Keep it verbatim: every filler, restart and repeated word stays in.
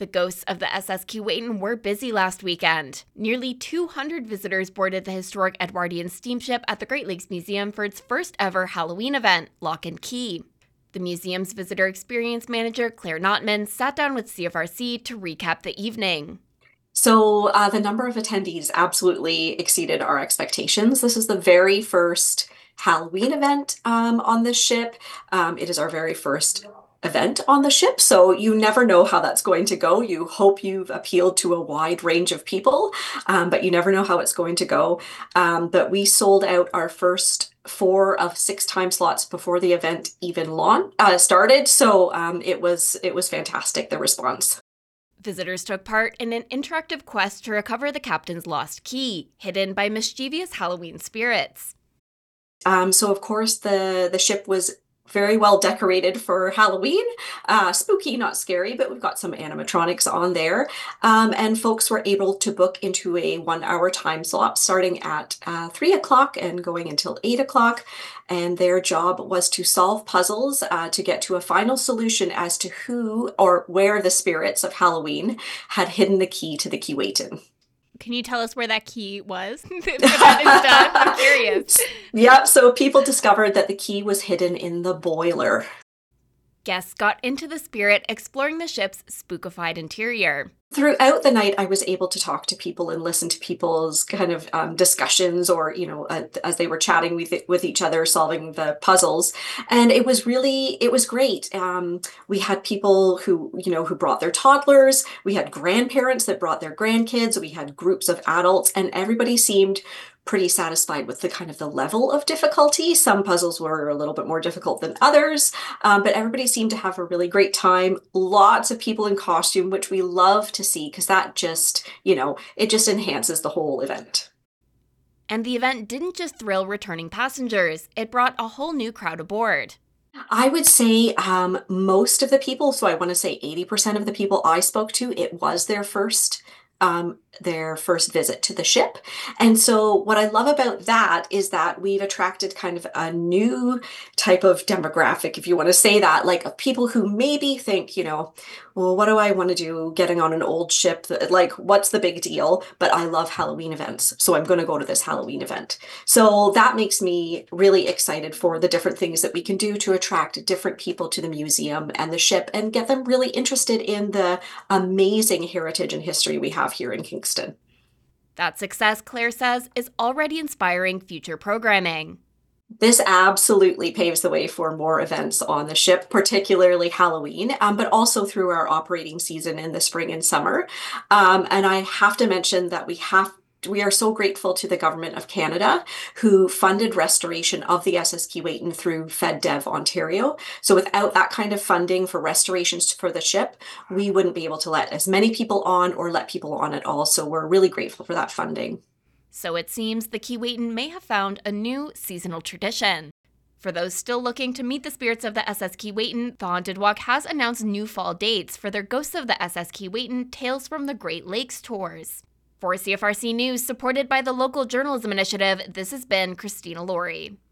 The ghosts of the S S Keewatin were busy last weekend. Nearly two hundred visitors boarded the historic Edwardian steamship at the Great Lakes Museum for its first ever Halloween event, Lock and Key. The museum's visitor experience manager, Claire Notman, sat down with C F R C to recap the evening. So uh, the number of attendees absolutely exceeded our expectations. This is the very first Halloween event um, on this ship. Um, it is our very first event on the ship, so you never know how that's going to go. You hope you've appealed to a wide range of people, um, but you never know how it's going to go. Um, but we sold out our first four of six time slots before the event even launch, uh, started, so um, it was it was fantastic, the response. Visitors took part in an interactive quest to recover the captain's lost key, hidden by mischievous Halloween spirits. Um, so of course the the ship was very well decorated for Halloween. Uh, spooky, not scary, but we've got some animatronics on there. Um, and folks were able to book into a one hour time slot starting at uh, three o'clock and going until eight o'clock. And their job was to solve puzzles uh, to get to a final solution as to who or where the spirits of Halloween had hidden the key to the Keewatin. Can you tell us where that key was? I'm curious. Yep, so people discovered that the key was hidden in the boiler. Guests got into the spirit, exploring the ship's spookified interior. Throughout the night, I was able to talk to people and listen to people's kind of um, discussions, or, you know, uh, as they were chatting with with each other, solving the puzzles. And it was really, it was great. Um, we had people who, you know, who brought their toddlers. We had grandparents that brought their grandkids. We had groups of adults, and everybody seemed pretty satisfied with the kind of the level of difficulty. Some puzzles were a little bit more difficult than others, um, but everybody seemed to have a really great time. Lots of people in costume, which we love to see because that just, you know, it just enhances the whole event. And the event didn't just thrill returning passengers, it brought a whole new crowd aboard. I would say um, most of the people, so I want to say eighty percent of the people I spoke to, it was their first Um, their first visit to the ship. And so what I love about that is that we've attracted kind of a new type of demographic, if you want to say that, like of people who maybe think, you know, well, what do I want to do getting on an old ship? Like, what's the big deal? But I love Halloween events, so I'm going to go to this Halloween event. So that makes me really excited for the different things that we can do to attract different people to the museum and the ship and get them really interested in the amazing heritage and history we have here in Kingston. That success, Claire says, is already inspiring future programming. This absolutely paves the way for more events on the ship, particularly Halloween, um, but also through our operating season in the spring and summer. Um, and I have to mention that we have We are so grateful to the Government of Canada who funded restoration of the S S Keewatin through FedDev Ontario. So without that kind of funding for restorations for the ship, we wouldn't be able to let as many people on or let people on at all. So we're really grateful for that funding. So it seems the Keewatin may have found a new seasonal tradition. For those still looking to meet the spirits of the S S Keewatin, the Haunted Walk has announced new fall dates for their Ghosts of the S S Keewatin Tales from the Great Lakes tours. For C F R C News, supported by the Local Journalism Initiative, this has been Christina Laurie.